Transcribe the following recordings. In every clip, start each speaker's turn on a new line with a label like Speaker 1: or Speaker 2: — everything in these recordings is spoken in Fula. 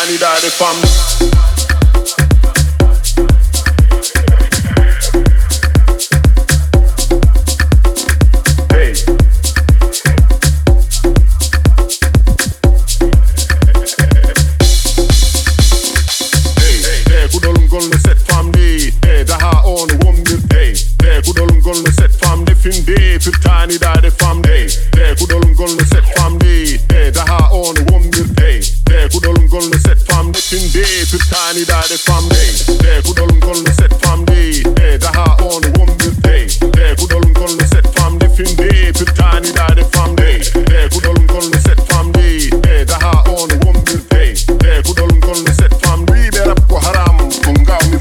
Speaker 1: eternidad de fam.
Speaker 2: Eternidad de fam day, det kudolum golno set fam day, det har on wombir day, det kudolum golno set fam day, fin day, eternidad de fam day, det kudolum golno set fam day, det har on wombir day, det kudolum golno set fam day, fin day, eternidad de fam day, det kudolum golno set fam day, det har on wombir day, det kudolum golno set fam day, be rap ko haram kunga mi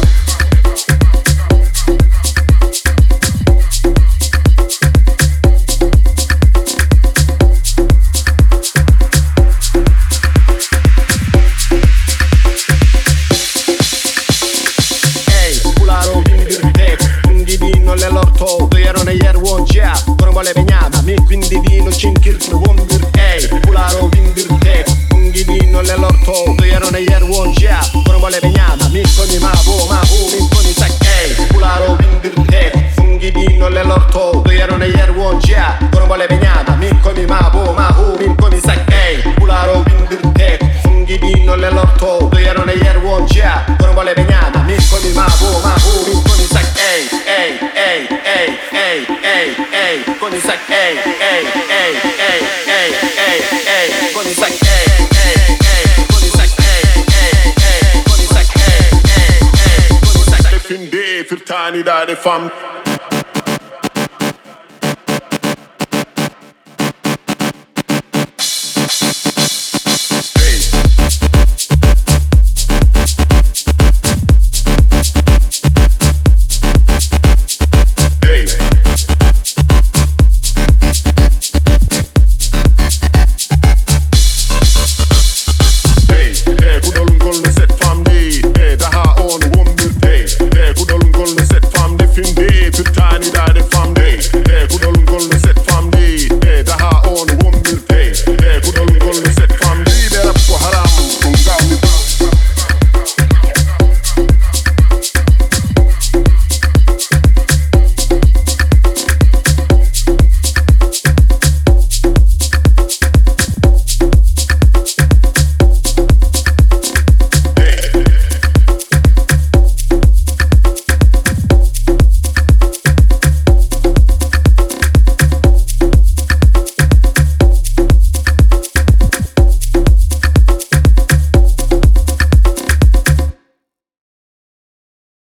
Speaker 3: vole vegnama, mi quindi vino cinkir wondir, ey, pularo vindir te, ungi vino le lorto, ero ne yer wonja, vole vegnama, mi koni mabo, mi koni sak, ey, pularo vindir te, ungi vino le lorto, ero ne yer wonja, vole vegnama, mi koni mabo, mi koni sak, ey, pularo vindir te, ungi vino le lorto, ero ne yer wonja, vole vegnama, mi koni mabo, mi koni sak, ey, ey, ey, ey, ey, ey, ey, koni sak, ey, ey, ey, ey, ey, ey, ey, koni sak, ey, ey, ey, koni sak, ey, ey, ey, koni sak, ey, ey, ey, koni sak.
Speaker 2: Fin day, eternidad de fam.